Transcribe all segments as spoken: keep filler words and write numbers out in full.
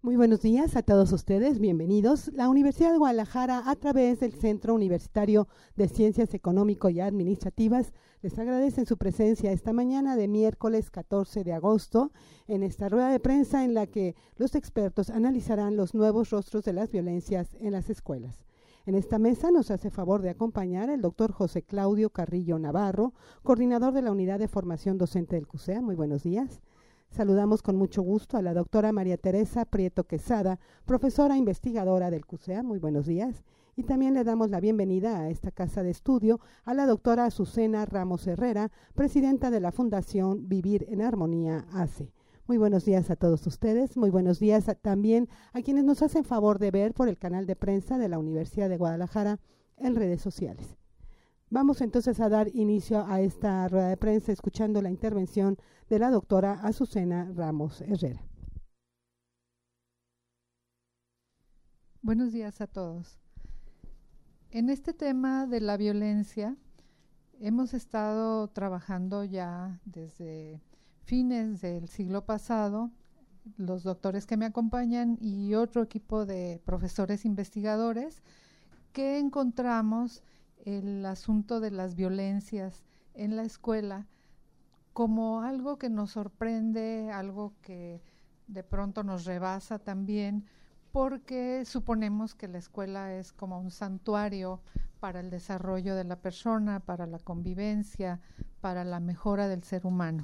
Muy buenos días a todos ustedes, bienvenidos. La Universidad de Guadalajara, a través del Centro Universitario de Ciencias Económico y Administrativas, les agradecen su presencia esta mañana de miércoles catorce de agosto en esta rueda de prensa en la que los expertos analizarán los nuevos rostros de las violencias en las escuelas. En esta mesa nos hace favor de acompañar el doctor José Claudio Carrillo Navarro, coordinador de la Unidad de Formación Docente del CUSEA. Muy buenos días. Saludamos con mucho gusto a la doctora María Teresa Prieto Quesada, profesora investigadora del CUSEA. Muy buenos días. Y también le damos la bienvenida a esta casa de estudio a la doctora Azucena Ramos Herrera, presidenta de la Fundación Vivir en Armonía A C E. Muy buenos días a todos ustedes. Muy buenos días a, también a quienes nos hacen favor de ver por el canal de prensa de la Universidad de Guadalajara en redes sociales. Vamos entonces a dar inicio a esta rueda de prensa escuchando la intervención de la doctora Azucena Ramos Herrera. Buenos días a todos. En este tema de la violencia hemos estado trabajando ya desde fines del siglo pasado, los doctores que me acompañan y otro equipo de profesores investigadores, que encontramos el asunto de las violencias en la escuela como algo que nos sorprende, algo que de pronto nos rebasa también, porque suponemos que la escuela es como un santuario para el desarrollo de la persona, para la convivencia, para la mejora del ser humano.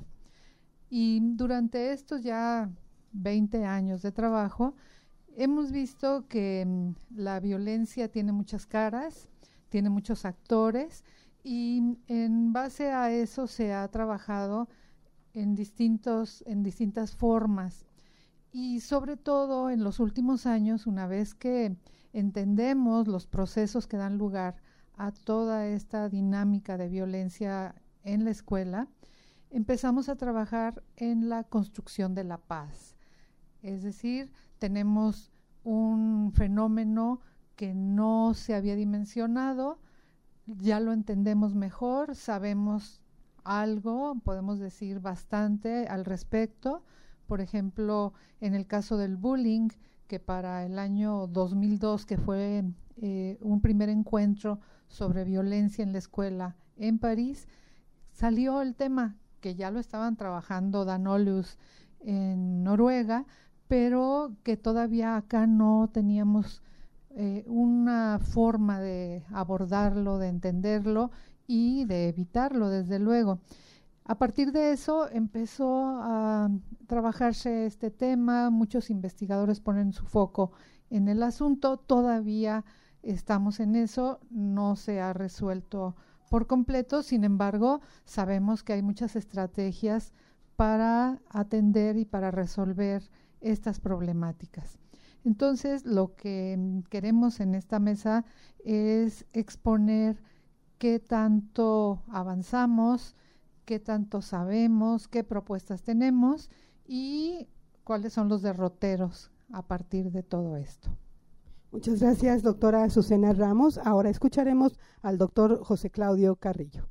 Y durante estos ya veinte años de trabajo, hemos visto que mmm, la violencia tiene muchas caras, tiene muchos actores y en base a eso se ha trabajado en, distintos, en distintas formas. Y sobre todo en los últimos años, una vez que entendemos los procesos que dan lugar a toda esta dinámica de violencia en la escuela, empezamos a trabajar en la construcción de la paz. Es decir, tenemos un fenómeno que no se había dimensionado, ya lo entendemos mejor, sabemos algo, podemos decir bastante al respecto. Por ejemplo, en el caso del bullying, que para el año dos mil dos, que fue eh, un primer encuentro sobre violencia en la escuela en París, salió el tema, que ya lo estaban trabajando Dan Olius en Noruega, pero que todavía acá no teníamos Eh, una forma de abordarlo, de entenderlo y de evitarlo, desde luego. A partir de eso empezó a trabajarse este tema, muchos investigadores ponen su foco en el asunto, todavía estamos en eso, no se ha resuelto por completo, sin embargo, sabemos que hay muchas estrategias para atender y para resolver estas problemáticas. Entonces, lo que queremos en esta mesa es exponer qué tanto avanzamos, qué tanto sabemos, qué propuestas tenemos y cuáles son los derroteros a partir de todo esto. Muchas gracias, doctora Azucena Ramos. Ahora escucharemos al doctor José Claudio Carrillo.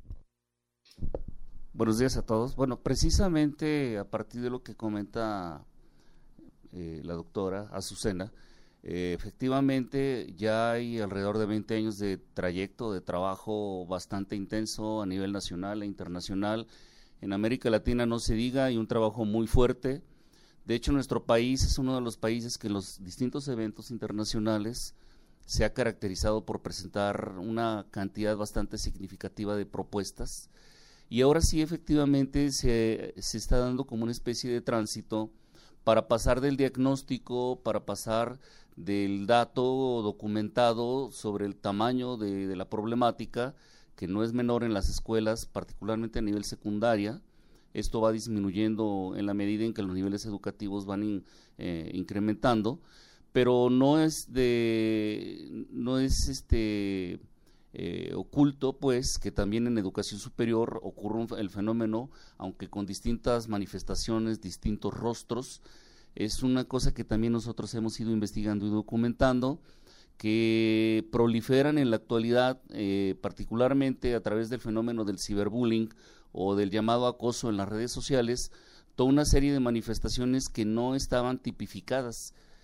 Buenos días a todos. Bueno, precisamente a partir de lo que comenta Eh, la doctora Azucena, eh, efectivamente ya hay alrededor de veinte años de trayecto, de trabajo bastante intenso a nivel nacional e internacional. En América Latina no se diga, hay un trabajo muy fuerte. De hecho, nuestro país es uno de los países que en los distintos eventos internacionales se ha caracterizado por presentar una cantidad bastante significativa de propuestas. Y ahora sí, efectivamente, se, se está dando como una especie de tránsito para pasar del diagnóstico, para pasar del dato documentado sobre el tamaño de, de la problemática, que no es menor en las escuelas, particularmente a nivel secundaria. Esto va disminuyendo en la medida en que los niveles educativos van in, eh, incrementando, pero no es de, no es este eh, oculto, pues, que también en educación superior ocurre un, el fenómeno, aunque con distintas manifestaciones, distintos rostros. Es una cosa que también nosotros hemos ido investigando y documentando, que proliferan en la actualidad, eh, particularmente a través del fenómeno del ciberbullying o del llamado acoso en las redes sociales, toda una serie de manifestaciones que no estaban tipificadas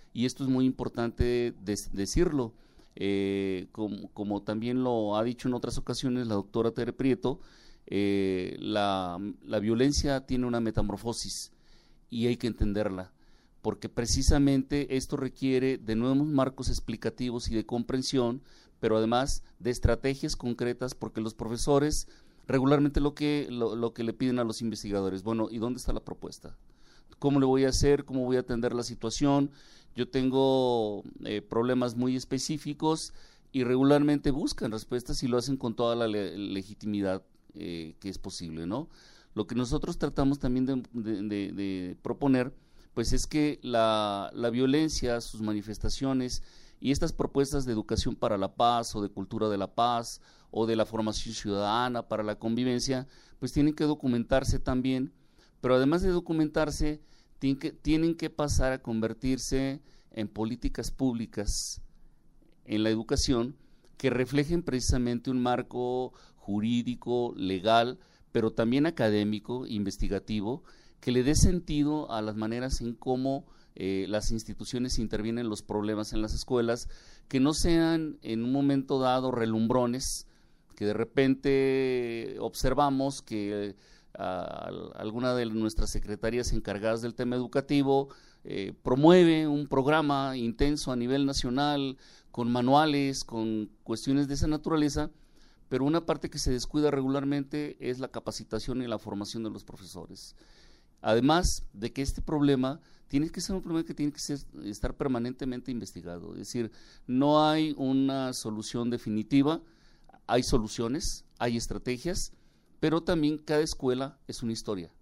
y esto es muy importante des, decirlo, eh, como, como también lo ha dicho en otras ocasiones la doctora Tere Prieto, eh, la, la violencia tiene una metamorfosis y hay que entenderla, porque precisamente esto requiere de nuevos marcos explicativos y de comprensión, pero además de estrategias concretas, porque los profesores regularmente lo que, lo, lo que le piden a los investigadores, bueno, ¿y dónde está la propuesta? ¿Cómo le voy a hacer? ¿Cómo voy a atender la situación? Yo tengo eh, problemas muy específicos y regularmente buscan respuestas y lo hacen con toda la le legitimidad eh, que es posible, ¿no? Lo que nosotros tratamos también de, de, de, de proponer, pues es que la, la violencia, sus manifestaciones y estas propuestas de educación para la paz o de cultura de la paz o de la formación ciudadana para la convivencia, pues tienen que documentarse también, pero además de documentarse, tienen que, tienen que pasar a convertirse en políticas públicas en la educación que reflejen precisamente un marco jurídico, legal, pero también académico, investigativo, que le dé sentido a las maneras en cómo eh, las instituciones intervienen en los problemas en las escuelas, que no sean en un momento dado relumbrones, que de repente observamos que uh, alguna de nuestras secretarías encargadas del tema educativo eh, promueve un programa intenso a nivel nacional, con manuales, con cuestiones de esa naturaleza, pero una parte que se descuida regularmente es la capacitación y la formación de los profesores. Además de que este problema tiene que ser un problema que tiene que ser, estar permanentemente investigado, es decir, no hay una solución definitiva, hay soluciones, hay estrategias, pero también cada escuela es una historia,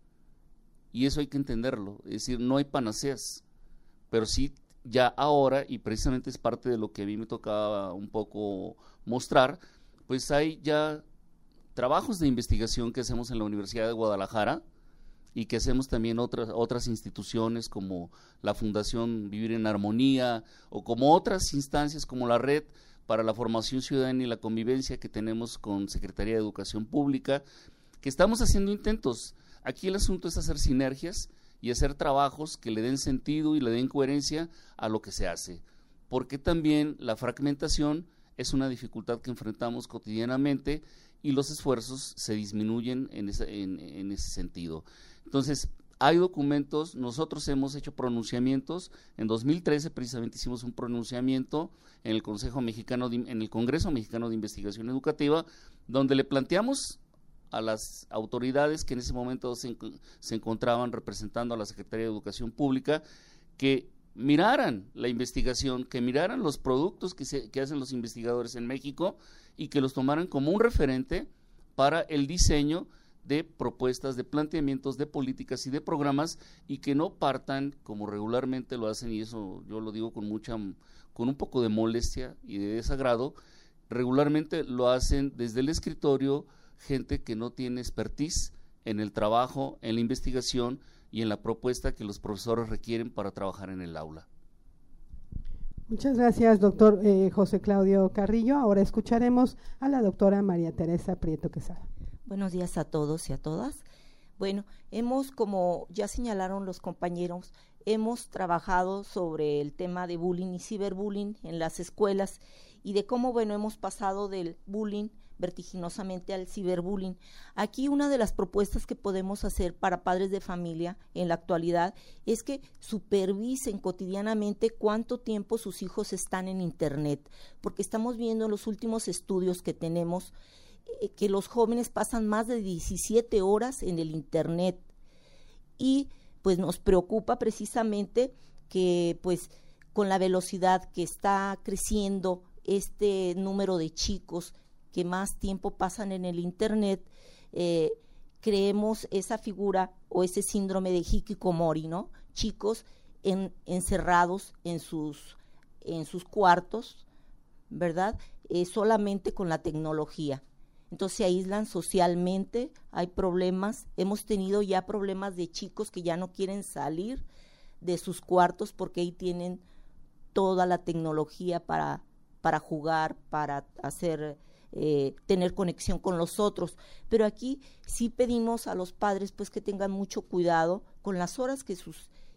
y eso hay que entenderlo, es decir, no hay panaceas, pero sí ya ahora, y precisamente es parte de lo que a mí me tocaba un poco mostrar, pues hay ya trabajos de investigación que hacemos en la Universidad de Guadalajara, y que hacemos también otras, otras instituciones como la Fundación Vivir en Armonía o como otras instancias como la Red para la Formación Ciudadana y la Convivencia que tenemos con Secretaría de Educación Pública, que estamos haciendo intentos. Aquí el asunto es hacer sinergias y hacer trabajos que le den sentido y le den coherencia a lo que se hace, porque también la fragmentación es una dificultad que enfrentamos cotidianamente y los esfuerzos se disminuyen en ese, en, en ese sentido. Entonces, hay documentos, nosotros hemos hecho pronunciamientos, en dos mil trece precisamente hicimos un pronunciamiento en el Consejo Mexicano de, en el Congreso Mexicano de Investigación Educativa, donde le planteamos a las autoridades que en ese momento se, se encontraban representando a la Secretaría de Educación Pública, que miraran la investigación, que miraran los productos que, se, que hacen los investigadores en México y que los tomaran como un referente para el diseño de propuestas, de planteamientos, de políticas y de programas, y que no partan como regularmente lo hacen, y eso yo lo digo con mucha, con un poco de molestia y de desagrado, regularmente lo hacen desde el escritorio gente que no tiene expertise en el trabajo, en la investigación y en la propuesta que los profesores requieren para trabajar en el aula. Muchas gracias, doctor eh, José Claudio Carrillo. Ahora escucharemos a la doctora María Teresa Prieto Quesada. Buenos días a todos y a todas. Bueno, hemos, como ya señalaron los compañeros, hemos trabajado sobre el tema de bullying y ciberbullying en las escuelas y de cómo, bueno, hemos pasado del bullying vertiginosamente al ciberbullying. Aquí una de las propuestas que podemos hacer para padres de familia en la actualidad es que supervisen cotidianamente cuánto tiempo sus hijos están en internet, porque estamos viendo en los últimos estudios que tenemos eh, que los jóvenes pasan más de diecisiete horas en el internet y pues nos preocupa precisamente que pues con la velocidad que está creciendo este número de chicos que más tiempo pasan en el internet, eh, creemos esa figura o ese síndrome de hikikomori, ¿no? Chicos en, encerrados en sus, en sus cuartos, ¿verdad? Eh, solamente con la tecnología. Entonces se aíslan socialmente, hay problemas, hemos tenido ya problemas de chicos que ya no quieren salir de sus cuartos porque ahí tienen toda la tecnología para, para jugar, para hacer... Eh, tener conexión con los otros, pero aquí sí pedimos a los padres pues que tengan mucho cuidado con las horas que sus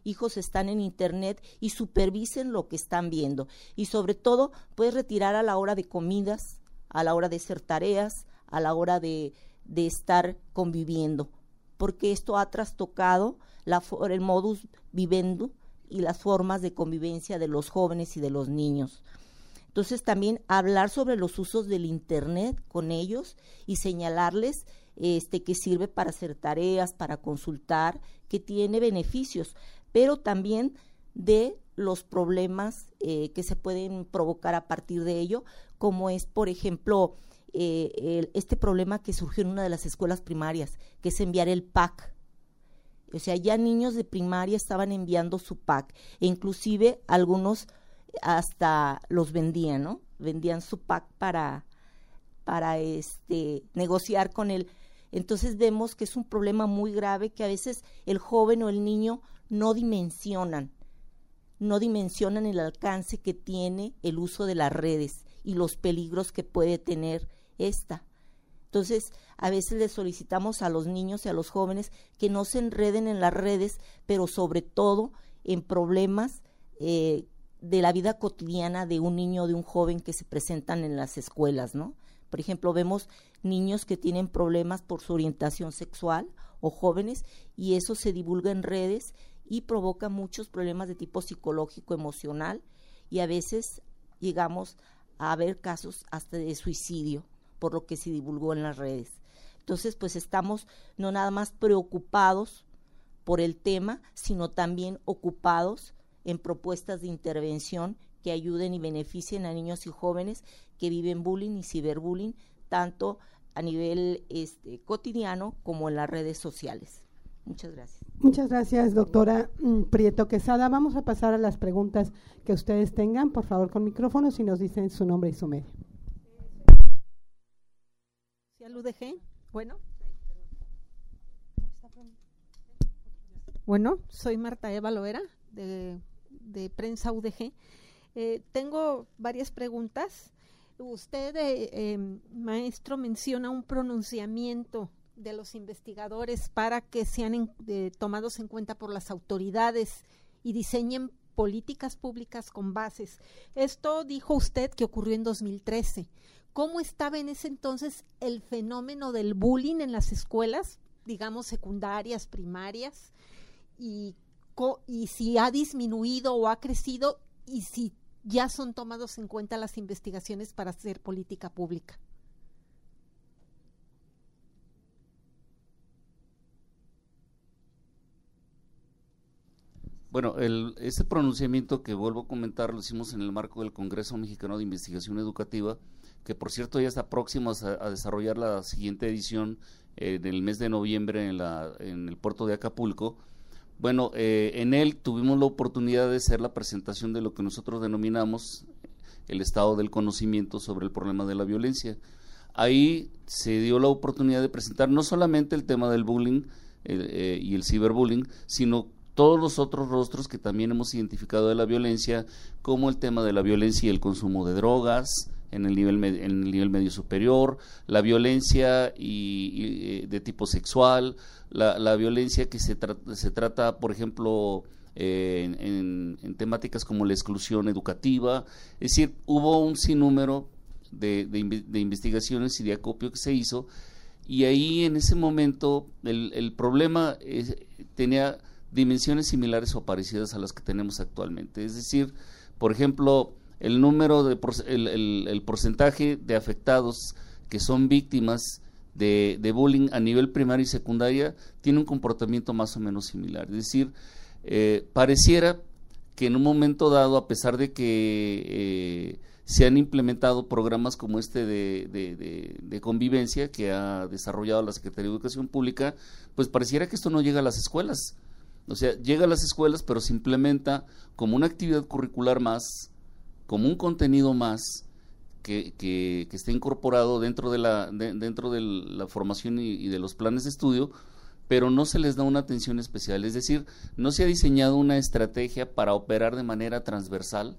hijos están en internet y supervisen lo que están viendo. Y sobre todo, puedes retirar a la hora de comidas, a la hora de hacer tareas, a la hora de, de estar conviviendo, porque esto ha trastocado la, el modus vivendi y las formas de convivencia de los jóvenes y de los niños. Entonces también hablar sobre los usos del internet con ellos y señalarles este, que sirve para hacer tareas, para consultar, que tiene beneficios, pero también de los problemas eh, que se pueden provocar a partir de ello, como es, por ejemplo, eh, el, este problema que surgió en una de las escuelas primarias, que es enviar el pack. O sea, ya niños de primaria estaban enviando su pack, e inclusive algunos hasta los vendían, ¿no? Vendían su pack para, para este, negociar con él. Entonces vemos que es un problema muy grave, que a veces el joven o el niño no dimensionan, no dimensionan el alcance que tiene el uso de las redes y los peligros que puede tener esta. Entonces, a veces les solicitamos a los niños y a los jóvenes que no se enreden en las redes, pero sobre todo en problemas eh, de la vida cotidiana de un niño o de un joven que se presentan en las escuelas, ¿no? Por ejemplo, vemos niños que tienen problemas por su orientación sexual o jóvenes, y eso se divulga en redes y provoca muchos problemas de tipo psicológico, emocional, y a veces llegamos a ver casos hasta de suicidio por lo que se divulgó en las redes. Entonces, pues estamos no nada más preocupados por el tema, sino también ocupados en propuestas de intervención que ayuden y beneficien a niños y jóvenes que viven bullying y ciberbullying, tanto a nivel este, cotidiano como en las redes sociales. Muchas gracias. Muchas gracias, doctora Prieto Quesada. Vamos a pasar a las preguntas que ustedes tengan. Por favor, con micrófono, si nos dicen su nombre y su medio. ¿Al U D G? Bueno. Bueno, soy Marta Eva Loera, de, de Prensa U D G. Eh, tengo varias preguntas. Usted, eh, eh, maestro, menciona un pronunciamiento de los investigadores para que sean en, eh, tomados en cuenta por las autoridades y diseñen políticas públicas con bases. Esto dijo usted que ocurrió en dos mil trece. ¿Cómo estaba en ese entonces el fenómeno del bullying en las escuelas, digamos secundarias, primarias, y, y si ha disminuido o ha crecido, y si ya son tomados en cuenta las investigaciones para hacer política pública? Bueno, el, este pronunciamiento que vuelvo a comentar lo hicimos en el marco del Congreso Mexicano de Investigación Educativa, que por cierto ya está próximo a, a desarrollar la siguiente edición eh, del mes de noviembre en, la, en el puerto de Acapulco. Bueno, eh, en él tuvimos la oportunidad de hacer la presentación de lo que nosotros denominamos el estado del conocimiento sobre el problema de la violencia. Ahí se dio la oportunidad de presentar no solamente el tema del bullying eh, eh, y el ciberbullying, sino todos los otros rostros que también hemos identificado de la violencia, como el tema de la violencia y el consumo de drogas en el nivel, en el nivel medio superior, la violencia y, y de tipo sexual, la, la violencia que se, tra se trata, por ejemplo, eh, en, en, en temáticas como la exclusión educativa. Es decir, hubo un sinnúmero de, de, de investigaciones y de acopio que se hizo, y ahí en ese momento el, el problema es, tenía dimensiones similares o parecidas a las que tenemos actualmente. Es decir, por ejemplo, el número de el, el, el porcentaje de afectados que son víctimas de, de bullying a nivel primaria y secundaria tiene un comportamiento más o menos similar. Es decir, eh, pareciera que en un momento dado, a pesar de que eh, se han implementado programas como este de, de, de, de convivencia que ha desarrollado la Secretaría de Educación Pública, pues pareciera que esto no llega a las escuelas. O sea, llega a las escuelas, pero se implementa como una actividad curricular más, como un contenido más que, que, que esté incorporado dentro de la, de, dentro de la formación y, y de los planes de estudio, pero no se les da una atención especial. Es decir, no se ha diseñado una estrategia para operar de manera transversal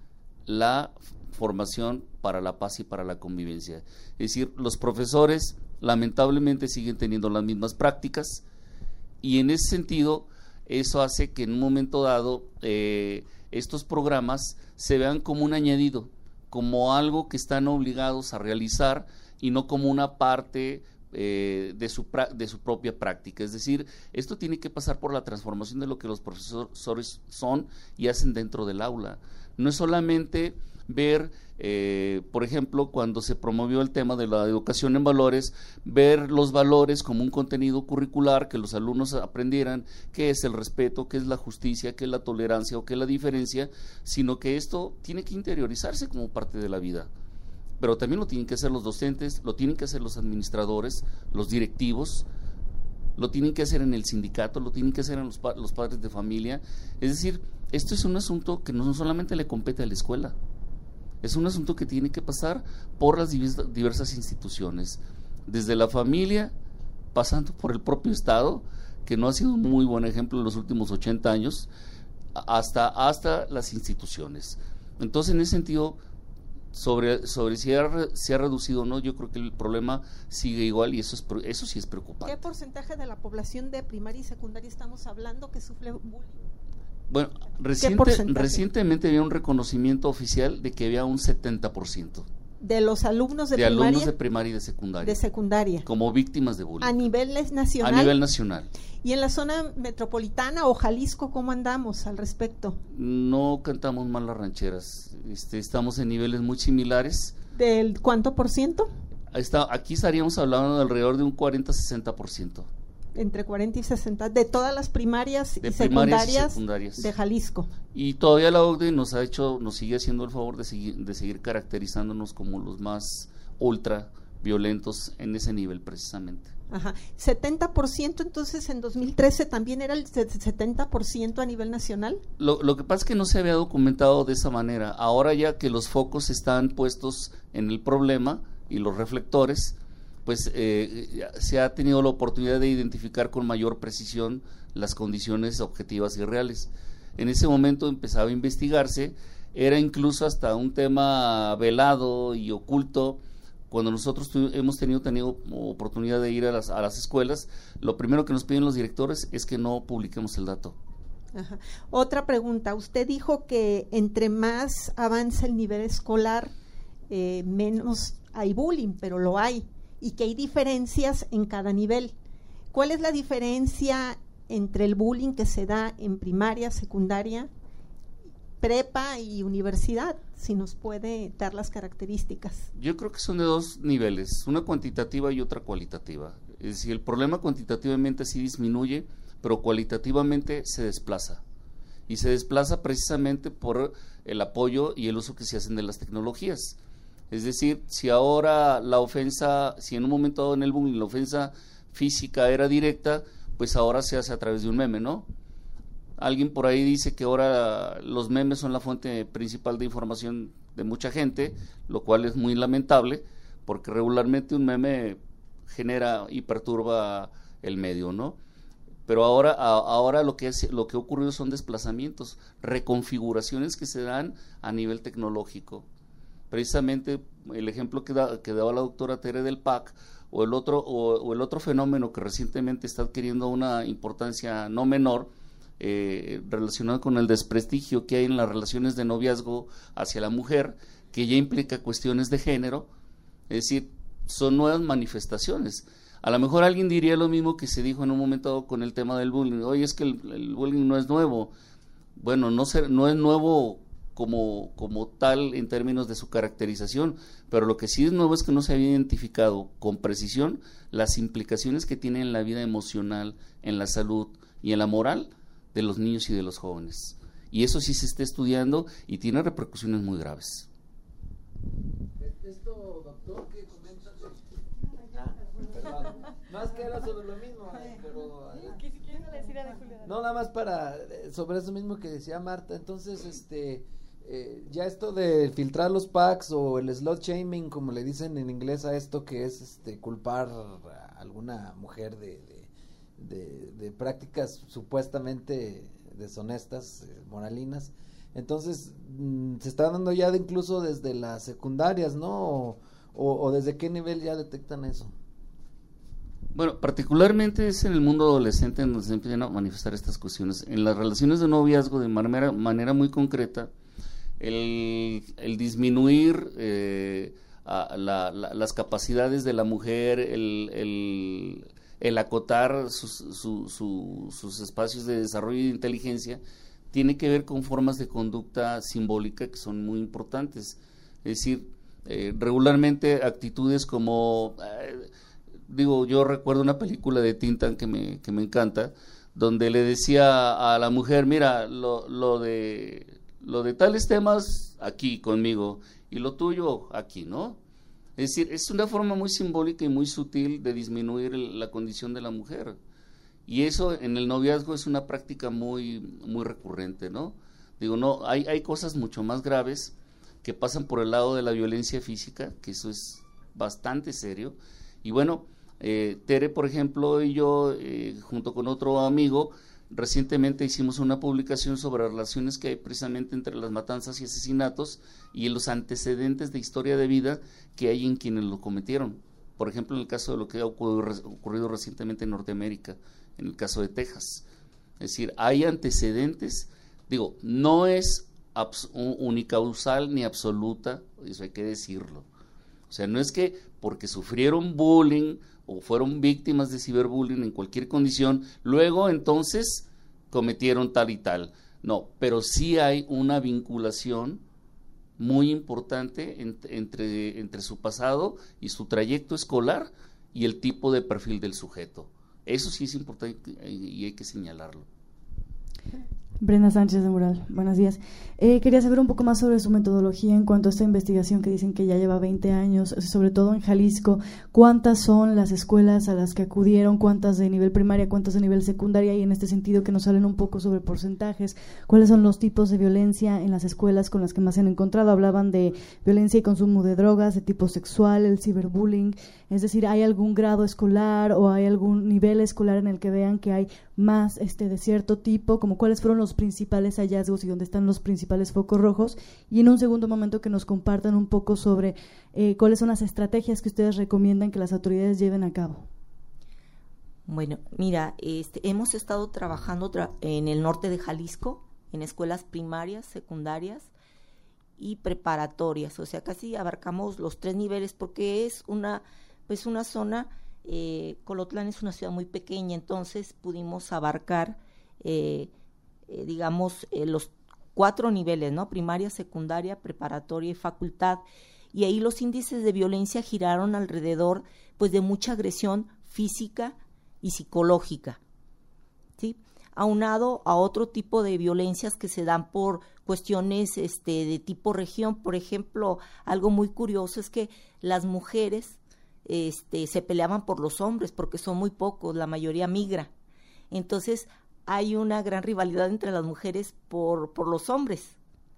la formación para la paz y para la convivencia. Es decir, los profesores lamentablemente siguen teniendo las mismas prácticas, y en ese sentido eso hace que en un momento dado eh, estos programas se vean como un añadido, como algo que están obligados a realizar y no como una parte eh, de, su de su propia práctica. Es decir, esto tiene que pasar por la transformación de lo que los profesores son y hacen dentro del aula. No es solamente ver, eh, por ejemplo, cuando se promovió el tema de la educación en valores, ver los valores como un contenido curricular, que los alumnos aprendieran qué es el respeto, qué es la justicia, qué es la tolerancia o qué es la diferencia, sino que esto tiene que interiorizarse como parte de la vida. Pero también lo tienen que hacer los docentes, lo tienen que hacer los administradores, los directivos, lo tienen que hacer en el sindicato, lo tienen que hacer en los, pa los padres de familia. Es decir, esto es un asunto que no solamente le compete a la escuela, es un asunto que tiene que pasar por las diversas instituciones, desde la familia, pasando por el propio Estado, que no ha sido un muy buen ejemplo en los últimos ochenta años, hasta, hasta las instituciones. Entonces, en ese sentido, sobre, sobre si ha, se ha reducido o no, yo creo que el problema sigue igual y eso, es, eso sí es preocupante. ¿Qué porcentaje de la población de primaria y secundaria estamos hablando que sufre bullying? Bueno, reciente, recientemente había un reconocimiento oficial de que había un setenta por ciento de los alumnos de, de primaria, alumnos de primaria y de secundaria, de secundaria como víctimas de bullying. A nivel nacional. A nivel nacional. ¿Y en la zona metropolitana o Jalisco cómo andamos al respecto? No cantamos mal las rancheras, este, estamos en niveles muy similares. ¿Del cuánto por ciento? Está, aquí estaríamos hablando de alrededor de un cuarenta a sesenta por ciento. Entre cuarenta y sesenta, de todas las primarias, de y, primarias secundarias y secundarias de Jalisco. Y todavía la O C D E nos ha hecho, nos sigue haciendo el favor de seguir, de seguir caracterizándonos como los más ultra violentos en ese nivel precisamente. Ajá, setenta por ciento entonces en dos mil trece también era el setenta por ciento a nivel nacional. Lo, lo que pasa es que no se había documentado de esa manera. Ahora ya que los focos están puestos en el problema y los reflectores, pues eh, se ha tenido la oportunidad de identificar con mayor precisión las condiciones objetivas y reales. En ese momento empezaba a investigarse, era incluso hasta un tema velado y oculto. Cuando nosotros hemos tenido, tenido oportunidad de ir a las, a las escuelas, lo primero que nos piden los directores es que no publiquemos el dato. Ajá. Otra pregunta, usted dijo que entre más avanza el nivel escolar, eh, menos hay bullying, pero lo hay, y que hay diferencias en cada nivel. ¿Cuál es la diferencia entre el bullying que se da en primaria, secundaria, prepa y universidad? Si nos puede dar las características. Yo creo que son de dos niveles, una cuantitativa y otra cualitativa. Es decir, el problema cuantitativamente sí disminuye, pero cualitativamente se desplaza. Y se desplaza precisamente por el apoyo y el uso que se hacen de las tecnologías. Es decir, si ahora la ofensa, si en un momento dado en el bullying la ofensa física era directa, pues ahora se hace a través de un meme, ¿no? Alguien por ahí dice que ahora los memes son la fuente principal de información de mucha gente, lo cual es muy lamentable, porque regularmente un meme genera y perturba el medio, ¿no? Pero ahora, a, ahora lo que es, lo que ha ocurrido son desplazamientos, reconfiguraciones que se dan a nivel tecnológico. Precisamente el ejemplo que, da, que daba la doctora Tere del P A C, o el otro, o, o el otro fenómeno que recientemente está adquiriendo una importancia no menor, eh, relacionado con el desprestigio que hay en las relaciones de noviazgo hacia la mujer, que ya implica cuestiones de género, es decir, son nuevas manifestaciones. A lo mejor alguien diría lo mismo que se dijo en un momento con el tema del bullying, oye, es que el, el bullying no es nuevo. Bueno, no, ser, no es nuevo como, como tal en términos de su caracterización, pero lo que sí es nuevo es que no se había identificado con precisión las implicaciones que tiene en la vida emocional, en la salud y en la moral de los niños y de los jóvenes. Y eso sí se está estudiando y tiene repercusiones muy graves. Esto, doctor, ¿qué comenta? Perdón, más que era sobre lo mismo, pero no, nada más para sobre eso mismo que decía Marta. Entonces, este eh, ya esto de filtrar los packs o el slut shaming, como le dicen en inglés a esto, que es este culpar a alguna mujer de, de, de, de prácticas supuestamente deshonestas, eh, moralinas. Entonces, mmm, se está dando ya de incluso desde las secundarias, ¿no? O, o, o desde qué nivel ya detectan eso. Bueno, particularmente es en el mundo adolescente en donde se empiezan a manifestar estas cuestiones. En las relaciones de noviazgo, de manera, manera muy concreta, el, el disminuir eh, a la, la, las capacidades de la mujer, el, el, el acotar sus, su, su, sus espacios de desarrollo y de inteligencia, tiene que ver con formas de conducta simbólica que son muy importantes. Es decir, eh, regularmente actitudes como... Eh, digo, yo recuerdo una película de Tintan que me, que me encanta, donde le decía a la mujer, mira, lo, lo de lo de tales temas aquí conmigo y lo tuyo aquí, ¿no? Es decir, es una forma muy simbólica y muy sutil de disminuir el, la condición de la mujer. Y eso en el noviazgo es una práctica muy, muy recurrente, ¿no? Digo, no, hay, hay cosas mucho más graves que pasan por el lado de la violencia física, que eso es bastante serio. Y bueno, eh, Tere, por ejemplo, y yo, eh, junto con otro amigo, recientemente hicimos una publicación sobre relaciones que hay precisamente entre las matanzas y asesinatos y los antecedentes de historia de vida que hay en quienes lo cometieron. Por ejemplo, en el caso de lo que ha ocurrido, ocurrido recientemente en Norteamérica, en el caso de Texas. Es decir, hay antecedentes, digo, no es unicausal ni absoluta, eso hay que decirlo. O sea, no es que porque sufrieron bullying o fueron víctimas de ciberbullying en cualquier condición, luego entonces cometieron tal y tal. No, pero sí hay una vinculación muy importante entre, entre, entre su pasado y su trayecto escolar y el tipo de perfil del sujeto. Eso sí es importante y hay que señalarlo. Brenda Sánchez de Mural, buenos días. Eh, quería saber un poco más sobre su metodología en cuanto a esta investigación que dicen que ya lleva veinte años, sobre todo en Jalisco. ¿Cuántas son las escuelas a las que acudieron? ¿Cuántas de nivel primaria? ¿Cuántas de nivel secundaria? Y en este sentido que nos hablen un poco sobre porcentajes. ¿Cuáles son los tipos de violencia en las escuelas con las que más se han encontrado? Hablaban de violencia y consumo de drogas, de tipo sexual, el ciberbullying. Es decir, ¿hay algún grado escolar o hay algún nivel escolar en el que vean que hay más este de cierto tipo? Como cuáles fueron los principales hallazgos y dónde están los principales focos rojos, y en un segundo momento que nos compartan un poco sobre eh, cuáles son las estrategias que ustedes recomiendan que las autoridades lleven a cabo. Bueno, mira, este, hemos estado trabajando tra en el norte de Jalisco, en escuelas primarias, secundarias y preparatorias, o sea, casi abarcamos los tres niveles porque es una, pues una zona, eh, Colotlán es una ciudad muy pequeña, entonces pudimos abarcar eh, Eh, digamos, eh, los cuatro niveles, ¿no? Primaria, secundaria, preparatoria y facultad. Y ahí los índices de violencia giraron alrededor, pues, de mucha agresión física y psicológica, ¿sí? Aunado a otro tipo de violencias que se dan por cuestiones este, de tipo región. Por ejemplo, algo muy curioso es que las mujeres este, se peleaban por los hombres porque son muy pocos, la mayoría migra. Entonces, hay una gran rivalidad entre las mujeres por, por los hombres.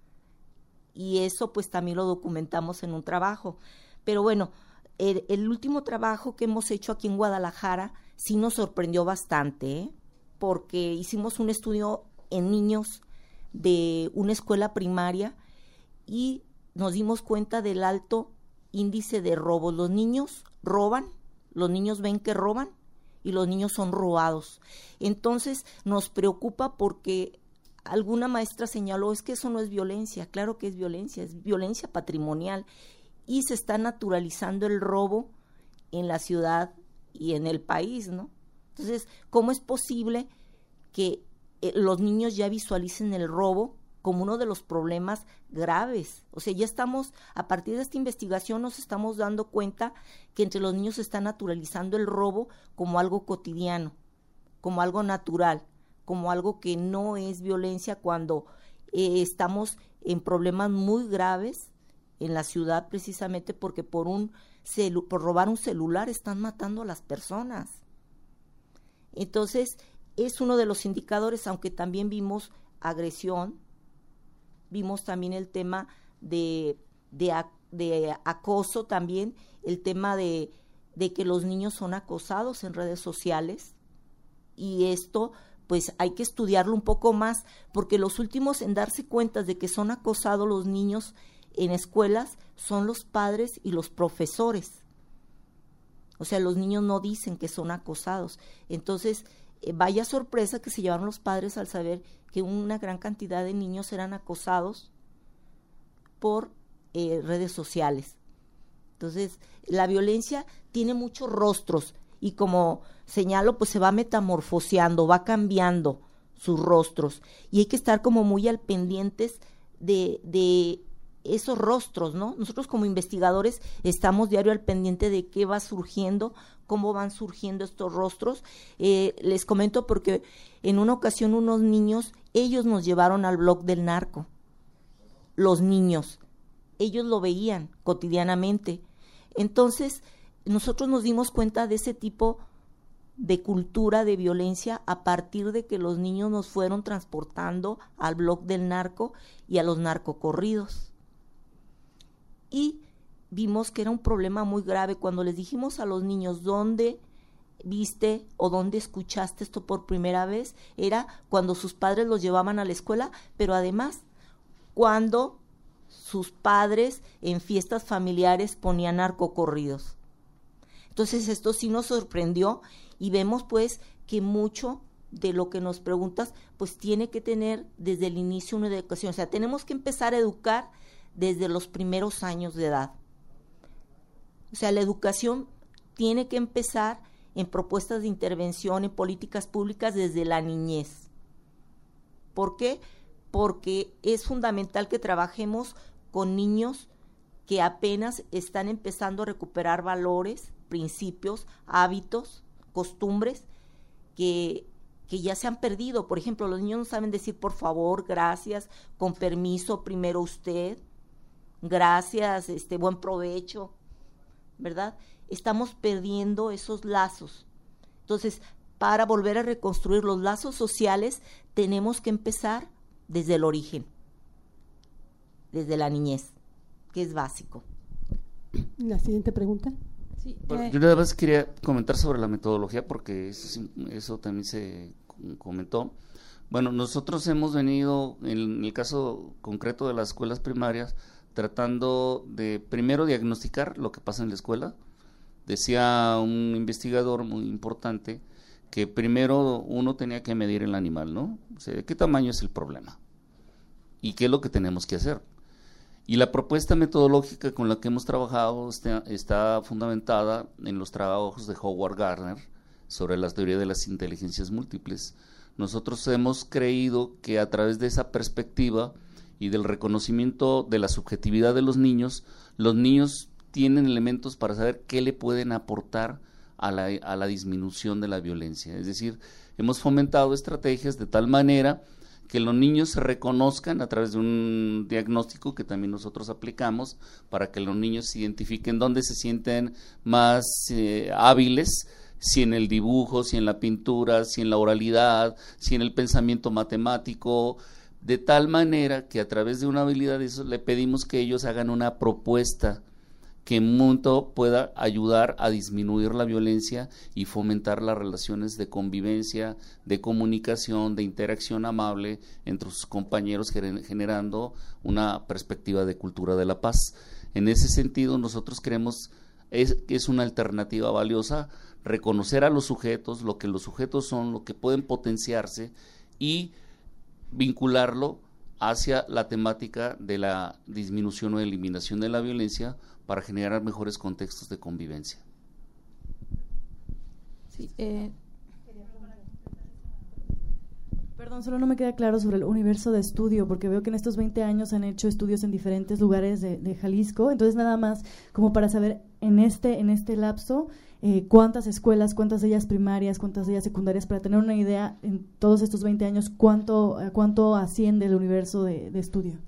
Y eso pues también lo documentamos en un trabajo. Pero bueno, el, el último trabajo que hemos hecho aquí en Guadalajara sí nos sorprendió bastante, ¿eh? Porque hicimos un estudio en niños de una escuela primaria y nos dimos cuenta del alto índice de robos. Los niños roban, los niños ven que roban, y los niños son robados. Entonces nos preocupa porque alguna maestra señaló, es que eso no es violencia. Claro que es violencia, es violencia patrimonial y se está naturalizando el robo en la ciudad y en el país, ¿no? Entonces, ¿cómo es posible que eh, los niños ya visualicen el robo como uno de los problemas graves? O sea, ya estamos, a partir de esta investigación nos estamos dando cuenta que entre los niños se está naturalizando el robo como algo cotidiano, como algo natural, como algo que no es violencia cuando eh, estamos en problemas muy graves en la ciudad precisamente porque por un celu- por robar un celular están matando a las personas. Entonces, es uno de los indicadores, aunque también vimos agresión, vimos también el tema de, de, de acoso también, el tema de, de que los niños son acosados en redes sociales y esto pues hay que estudiarlo un poco más porque los últimos en darse cuenta de que son acosados los niños en escuelas son los padres y los profesores. O sea, los niños no dicen que son acosados. Entonces, eh, vaya sorpresa que se llevaron los padres al saber que una gran cantidad de niños eran acosados por eh, redes sociales. Entonces, la violencia tiene muchos rostros y como señalo, pues se va metamorfoseando, va cambiando sus rostros y hay que estar como muy al pendientes de, de esos rostros, ¿no? Nosotros como investigadores estamos diario al pendiente de qué va surgiendo, cómo van surgiendo estos rostros. Eh, les comento porque en una ocasión unos niños, ellos nos llevaron al blog del narco, los niños, ellos lo veían cotidianamente. Entonces, nosotros nos dimos cuenta de ese tipo de cultura de violencia a partir de que los niños nos fueron transportando al blog del narco y a los narcocorridos. Y vimos que era un problema muy grave. Cuando les dijimos a los niños dónde viste o dónde escuchaste esto por primera vez, era cuando sus padres los llevaban a la escuela, pero además cuando sus padres en fiestas familiares ponían narcocorridos. Entonces esto sí nos sorprendió y vemos pues que mucho de lo que nos preguntas pues tiene que tener desde el inicio una educación. O sea, tenemos que empezar a educar desde los primeros años de edad. O sea, la educación tiene que empezar en propuestas de intervención, en políticas públicas desde la niñez. ¿Por qué? Porque es fundamental que trabajemos con niños que apenas están empezando a recuperar valores, principios, hábitos, costumbres que, que ya se han perdido. Por ejemplo, los niños no saben decir por favor, gracias, con permiso, primero usted, gracias, este, buen provecho, ¿verdad? Estamos perdiendo esos lazos. Entonces, para volver a reconstruir los lazos sociales, tenemos que empezar desde el origen, desde la niñez, que es básico. La siguiente pregunta. Sí, bueno, eh, yo nada más quería comentar sobre la metodología porque eso, eso también se comentó. Bueno, nosotros hemos venido, en el caso concreto de las escuelas primarias, tratando de primero diagnosticar lo que pasa en la escuela. Decía un investigador muy importante que primero uno tenía que medir el animal, ¿no? O sea, ¿de qué tamaño es el problema? ¿Y qué es lo que tenemos que hacer? Y la propuesta metodológica con la que hemos trabajado está, está fundamentada en los trabajos de Howard Gardner sobre la teoría de las inteligencias múltiples. Nosotros hemos creído que a través de esa perspectiva y del reconocimiento de la subjetividad de los niños, los niños tienen elementos para saber qué le pueden aportar a la, a la disminución de la violencia. Es decir, hemos fomentado estrategias de tal manera que los niños se reconozcan a través de un diagnóstico que también nosotros aplicamos para que los niños identifiquen dónde se sienten más eh, hábiles, si en el dibujo, si en la pintura, si en la oralidad, si en el pensamiento matemático, de tal manera que a través de una habilidad de eso le pedimos que ellos hagan una propuesta que en mucho pueda ayudar a disminuir la violencia y fomentar las relaciones de convivencia, de comunicación, de interacción amable entre sus compañeros, generando una perspectiva de cultura de la paz. En ese sentido, nosotros creemos es, que es una alternativa valiosa reconocer a los sujetos, lo que los sujetos son, lo que pueden potenciarse y vincularlo hacia la temática de la disminución o eliminación de la violencia para generar mejores contextos de convivencia. Sí, eh, perdón, solo no me queda claro sobre el universo de estudio, porque veo que en estos veinte años han hecho estudios en diferentes lugares de, de Jalisco, entonces nada más como para saber en este, en este lapso eh, cuántas escuelas, cuántas de ellas primarias, cuántas de ellas secundarias, para tener una idea en todos estos veinte años cuánto, cuánto asciende el universo de, de estudio.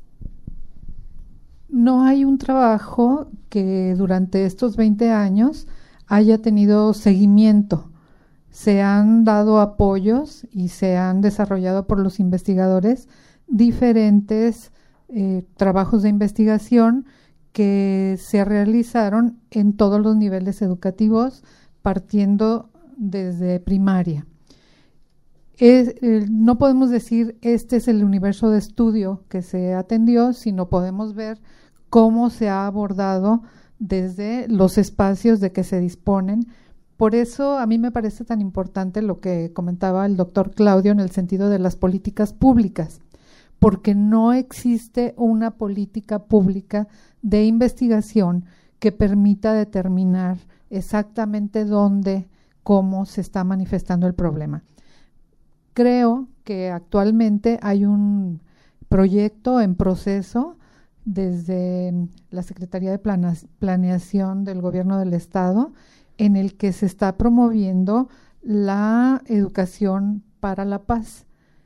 No hay un trabajo que durante estos veinte años haya tenido seguimiento. Se han dado apoyos y se han desarrollado por los investigadores diferentes eh, trabajos de investigación que se realizaron en todos los niveles educativos, partiendo desde primaria. Es, eh, no podemos decir este es el universo de estudio que se atendió, sino podemos ver cómo se ha abordado desde los espacios de que se disponen. Por eso a mí me parece tan importante lo que comentaba el doctor Claudio en el sentido de las políticas públicas, porque no existe una política pública de investigación que permita determinar exactamente dónde, cómo se está manifestando el problema. Creo que actualmente hay un proyecto en proceso desde la Secretaría de Planeación del Gobierno del Estado, en el que se está promoviendo la educación para la paz,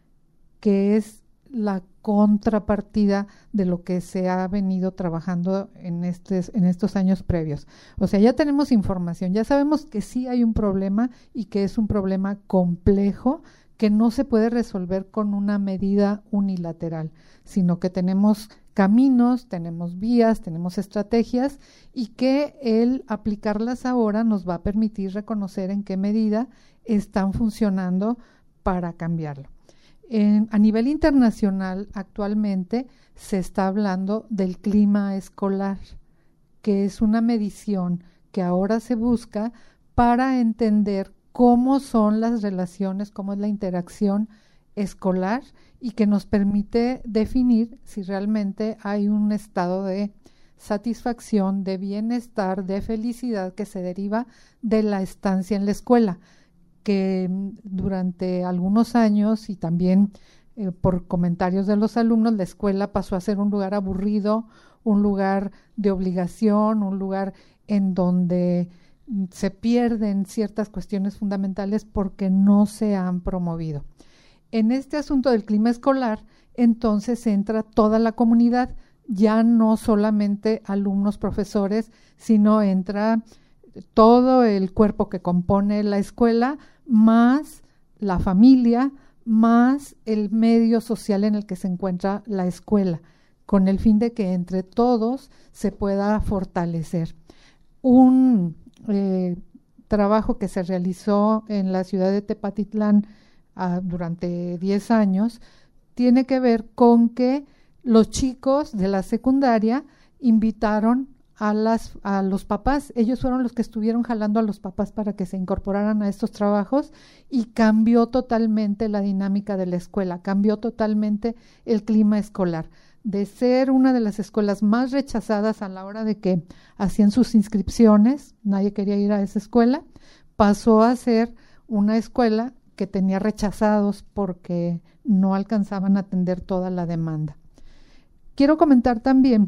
que es la contrapartida de lo que se ha venido trabajando en, estes, en estos años previos. O sea, ya tenemos información, ya sabemos que sí hay un problema y que es un problema complejo que no se puede resolver con una medida unilateral, sino que tenemos caminos, tenemos vías, tenemos estrategias y que el aplicarlas ahora nos va a permitir reconocer en qué medida están funcionando para cambiarlo. En, a nivel internacional, actualmente se está hablando del clima escolar, que es una medición que ahora se busca para entender cómo son las relaciones, cómo es la interacción escolar y que nos permite definir si realmente hay un estado de satisfacción, de bienestar, de felicidad que se deriva de la estancia en la escuela, que durante algunos años y también eh, por comentarios de los alumnos, la escuela pasó a ser un lugar aburrido, un lugar de obligación, un lugar en donde se pierden ciertas cuestiones fundamentales porque no se han promovido. En este asunto del clima escolar, entonces entra toda la comunidad, ya no solamente alumnos, profesores, sino entra todo el cuerpo que compone la escuela, más la familia, más el medio social en el que se encuentra la escuela, con el fin de que entre todos se pueda fortalecer. Un eh, trabajo que se realizó en la ciudad de Tepatitlán uh, durante diez años tiene que ver con que los chicos de la secundaria invitaron a, las, a los papás, ellos fueron los que estuvieron jalando a los papás para que se incorporaran a estos trabajos y cambió totalmente la dinámica de la escuela, cambió totalmente el clima escolar. De ser una de las escuelas más rechazadas a la hora de que hacían sus inscripciones, nadie quería ir a esa escuela, pasó a ser una escuela que tenía rechazados porque no alcanzaban a atender toda la demanda. Quiero comentar también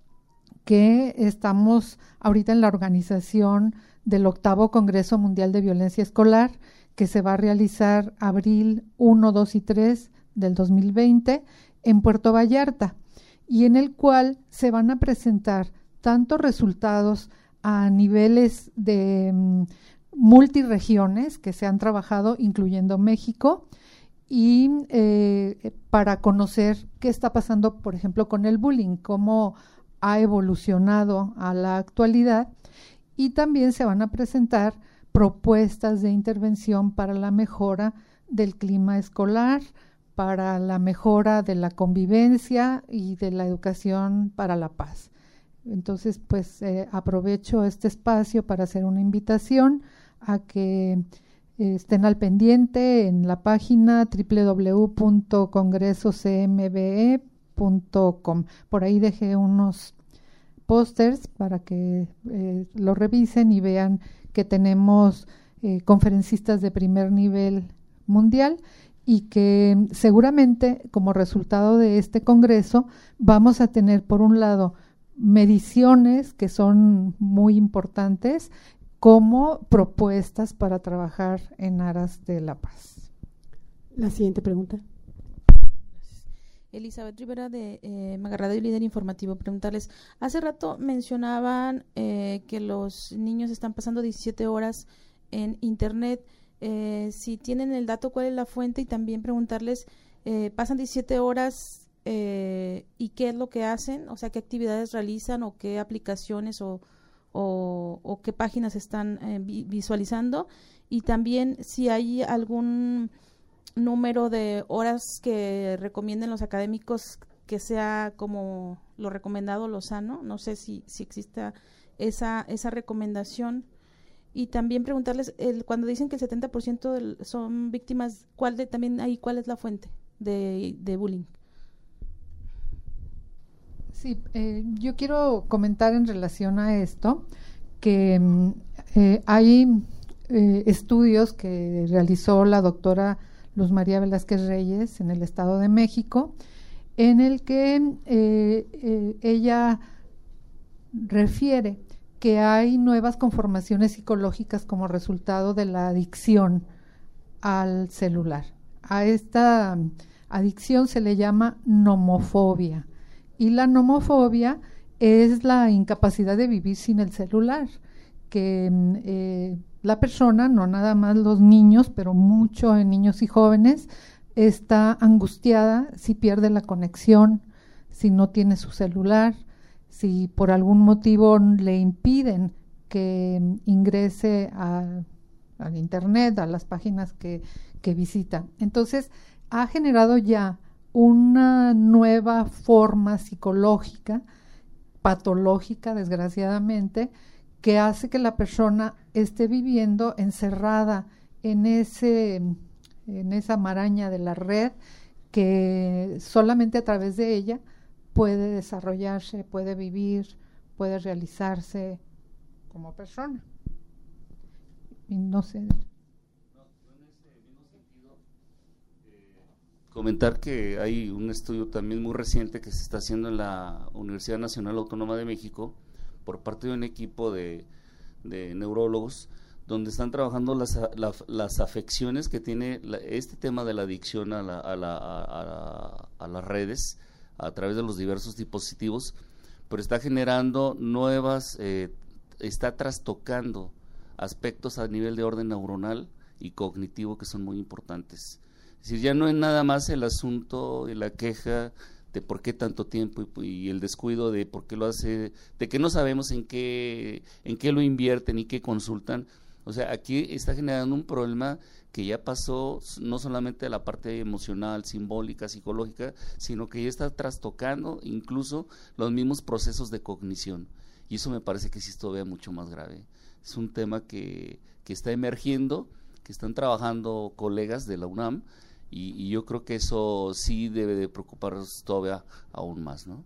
que estamos ahorita en la organización del octavo Congreso Mundial de Violencia Escolar, que se va a realizar abril uno, dos y tres del dos mil veinte en Puerto Vallarta, y en el cual se van a presentar tanto resultados a niveles de um, multiregiones que se han trabajado, incluyendo México, y eh, para conocer qué está pasando, por ejemplo, con el bullying, cómo ha evolucionado a la actualidad, y también se van a presentar propuestas de intervención para la mejora del clima escolar, para la mejora de la convivencia y de la educación para la paz. Entonces, pues eh, aprovecho este espacio para hacer una invitación a que eh, estén al pendiente en la página doble u doble u doble u punto congreso c m b e punto com. Por ahí dejé unos pósters para que eh, lo revisen y vean que tenemos eh, conferencistas de primer nivel mundial y que seguramente como resultado de este congreso vamos a tener, por un lado, mediciones que son muy importantes como propuestas para trabajar en aras de la paz. La siguiente pregunta. Elizabeth Rivera de eh, Magarradio Líder Informativo, preguntarles, hace rato mencionaban eh, que los niños están pasando diecisiete horas en internet, eh, si tienen el dato, cuál es la fuente, y también preguntarles, eh, pasan diecisiete horas eh, y qué es lo que hacen, o sea, qué actividades realizan o qué aplicaciones o, o, o qué páginas están eh, vi- visualizando, y también si hay algún número de horas que recomienden los académicos que sea como lo recomendado, lo sano, no sé si, si exista esa, esa recomendación. Y también preguntarles, el, cuando dicen que el setenta por ciento del, son víctimas, ¿cuál de, también ahí cuál es la fuente de, de bullying? Sí, eh, yo quiero comentar en relación a esto que eh, hay eh, estudios que realizó la doctora Luz María Velázquez Reyes en el Estado de México, en el que eh, eh, ella refiere que hay nuevas conformaciones psicológicas como resultado de la adicción al celular. A esta adicción se le llama nomofobia, y la nomofobia es la incapacidad de vivir sin el celular, que eh, la persona, no nada más los niños, pero mucho en niños y jóvenes, está angustiada si pierde la conexión, si no tiene su celular, si por algún motivo le impiden que ingrese a, al internet, a las páginas que, que visita. Entonces, ha generado ya una nueva forma psicológica, patológica, desgraciadamente, que hace que la persona esté viviendo encerrada en ese, en esa maraña de la red, que solamente a través de ella puede desarrollarse, puede vivir, puede realizarse como persona. Y no sé. Comentar que hay un estudio también muy reciente que se está haciendo en la Universidad Nacional Autónoma de México por parte de un equipo de, de neurólogos, donde están trabajando las, la, las afecciones que tiene la, este tema de la adicción a, la, a, la, a, a, a las redes, a través de los diversos dispositivos, pero está generando nuevas, eh, está trastocando aspectos a nivel de orden neuronal y cognitivo que son muy importantes. Es decir, ya no es nada más el asunto de la queja de por qué tanto tiempo y, y el descuido de por qué lo hace, de que no sabemos en qué, en qué lo invierten y qué consultan. O sea, aquí está generando un problema que ya pasó no solamente a la parte emocional, simbólica, psicológica, sino que ya está trastocando incluso los mismos procesos de cognición. Y eso me parece que sí es todavía mucho más grave. Es un tema que, que está emergiendo, que están trabajando colegas de la UNAM, y, y yo creo que eso sí debe de preocuparnos todavía aún más, ¿no?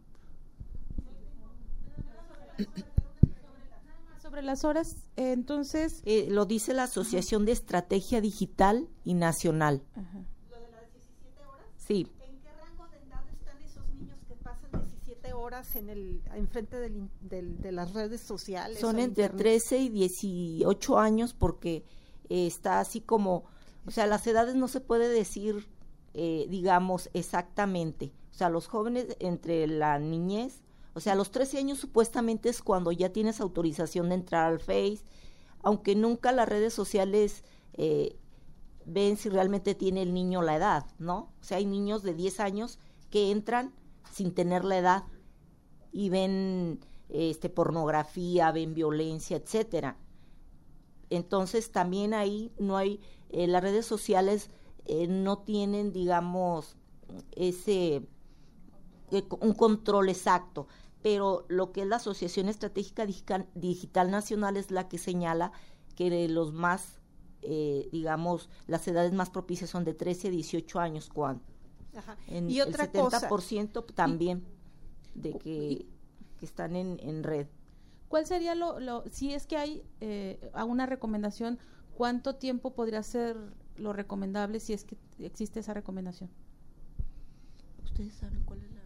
Sobre las horas, eh, entonces… Eh, lo dice la Asociación de Estrategia Digital y Nacional. Ajá. ¿Lo de las diecisiete horas? Sí. ¿En qué rango de edad están esos niños que pasan diecisiete horas en el enfrente del, del, de las redes sociales? Son entre internet? trece y dieciocho años, porque eh, está así como, o sea, las edades no se puede decir, eh, digamos, exactamente. O sea, los jóvenes entre la niñez, o sea, a los trece años supuestamente es cuando ya tienes autorización de entrar al Face, aunque nunca las redes sociales eh, ven si realmente tiene el niño la edad, ¿no? O sea, hay niños de diez años que entran sin tener la edad y ven este pornografía, ven violencia, etcétera. Entonces también ahí no hay, eh, las redes sociales eh, no tienen, digamos, ese eh, un control exacto, pero lo que es la Asociación Estratégica Digital, Digital Nacional es la que señala que los más, eh, digamos, las edades más propicias son de trece a dieciocho años, cuando Ajá. en Y otra el setenta por cosa, ciento también de que, que están en, en red. ¿Cuál sería lo, lo si es que hay eh, una recomendación, cuánto tiempo podría ser lo recomendable si es que existe esa recomendación? ¿Ustedes saben cuál es la...?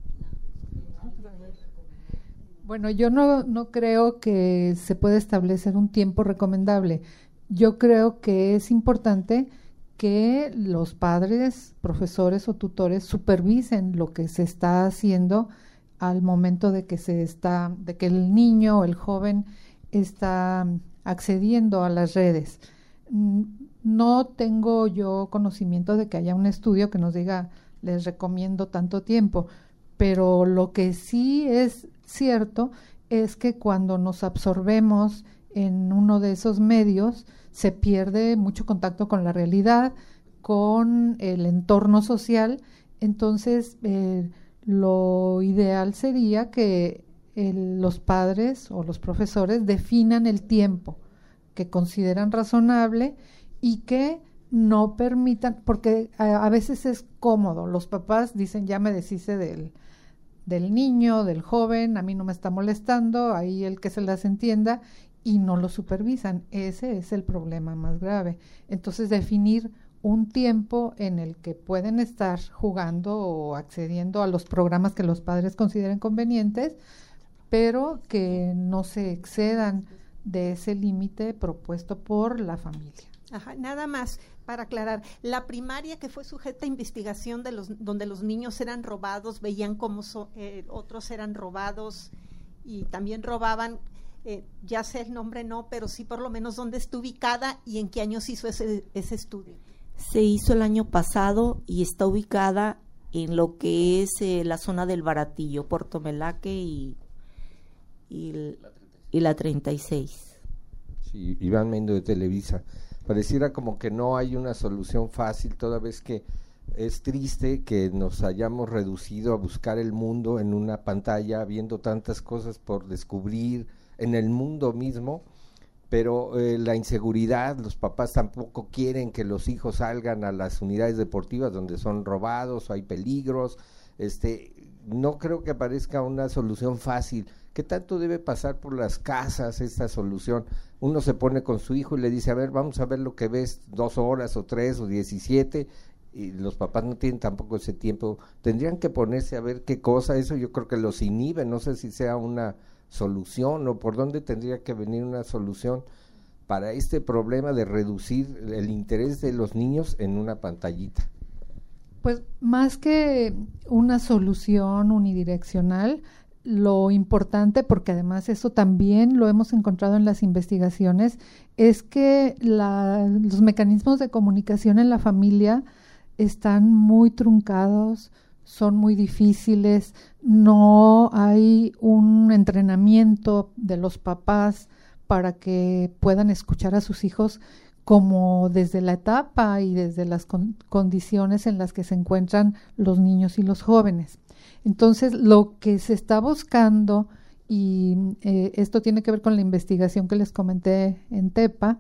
Bueno, yo no, no creo que se pueda establecer un tiempo recomendable. Yo creo que es importante que los padres, profesores o tutores supervisen lo que se está haciendo al momento de que se está, de que el niño o el joven está accediendo a las redes. No tengo yo conocimiento de que haya un estudio que nos diga, les recomiendo tanto tiempo, pero lo que sí es cierto es que cuando nos absorbemos en uno de esos medios, se pierde mucho contacto con la realidad, con el entorno social. Entonces, eh, lo ideal sería que el, los padres o los profesores definan el tiempo que consideran razonable y que no permitan, porque a, a veces es cómodo, los papás dicen ya me deshice del, del niño, del joven, a mí no me está molestando, ahí el que se las entienda, y no lo supervisan. Ese es el problema más grave. Entonces, definir un tiempo en el que pueden estar jugando o accediendo a los programas que los padres consideren convenientes, pero que no se excedan de ese límite propuesto por la familia. Ajá, nada más para aclarar, la primaria que fue sujeta a investigación de los donde los niños eran robados, veían cómo so, eh, otros eran robados y también robaban, eh, ya sé el nombre no, pero sí por lo menos dónde está ubicada y en qué años hizo ese, ese estudio. Se hizo el año pasado y está ubicada en lo que es eh, la zona del Baratillo, Puerto Melaque y, y, el, y la treinta y seis. Sí, Iván Mendo de Televisa. Pareciera como que no hay una solución fácil, toda vez que es triste que nos hayamos reducido a buscar el mundo en una pantalla, viendo tantas cosas por descubrir en el mundo mismo, pero eh, la inseguridad, los papás tampoco quieren que los hijos salgan a las unidades deportivas donde son robados o hay peligros, este, no creo que aparezca una solución fácil. ¿Qué tanto debe pasar por las casas esta solución? Uno se pone con su hijo y le dice, a ver, vamos a ver lo que ves, dos horas o tres o diecisiete, y los papás no tienen tampoco ese tiempo. Tendrían que ponerse a ver qué cosa, eso yo creo que los inhibe, no sé si sea una solución o por dónde tendría que venir una solución para este problema de reducir el interés de los niños en una pantallita. Pues más que una solución unidireccional, lo importante, porque además eso también lo hemos encontrado en las investigaciones, es que la, los mecanismos de comunicación en la familia están muy truncados, son muy difíciles, no hay un entrenamiento de los papás para que puedan escuchar a sus hijos como desde la etapa y desde las con, condiciones en las que se encuentran los niños y los jóvenes. Entonces, lo que se está buscando, y eh, esto tiene que ver con la investigación que les comenté en TEPA,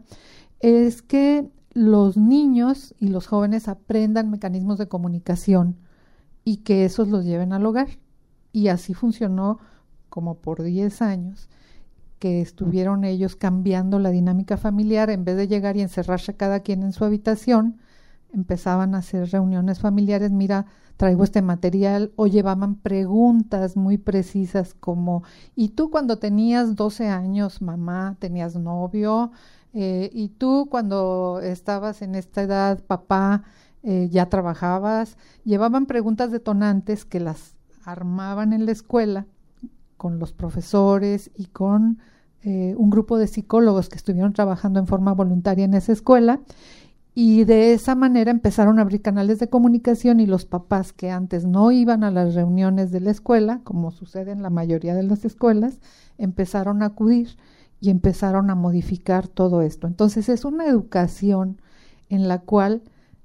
es que los niños y los jóvenes aprendan mecanismos de comunicación y que esos los lleven al hogar. Y así funcionó como por diez años, que estuvieron ellos cambiando la dinámica familiar. En vez de llegar y encerrarse cada quien en su habitación, empezaban a hacer reuniones familiares, mira, traigo este material, o llevaban preguntas muy precisas como, ¿y tú cuando tenías doce años, mamá, tenías novio? Eh, ¿Y tú cuando estabas en esta edad, papá, eh, ya trabajabas? Llevaban preguntas detonantes que las armaban en la escuela con los profesores y con eh, un grupo de psicólogos que estuvieron trabajando en forma voluntaria en esa escuela, y de esa manera empezaron a abrir canales de comunicación, y los papás que antes no iban a las reuniones de la escuela, como sucede en la mayoría de las escuelas, empezaron a acudir y empezaron a modificar todo esto. Entonces es una educación en la cual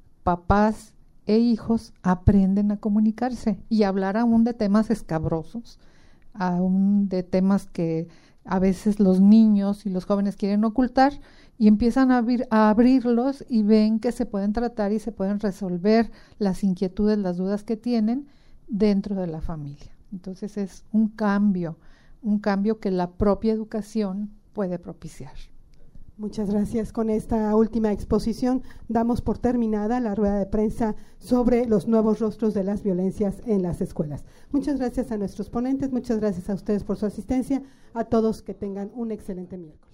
papás e hijos aprenden a comunicarse y hablar aún de temas escabrosos, aún de temas que a veces los niños y los jóvenes quieren ocultar, y empiezan a, abrir, a abrirlos y ven que se pueden tratar y se pueden resolver las inquietudes, las dudas que tienen dentro de la familia. Entonces es un cambio, un cambio que la propia educación puede propiciar. Muchas gracias. Con esta última exposición damos por terminada la rueda de prensa sobre los nuevos rostros de las violencias en las escuelas. Muchas gracias a nuestros ponentes, muchas gracias a ustedes por su asistencia, a todos que tengan un excelente miércoles.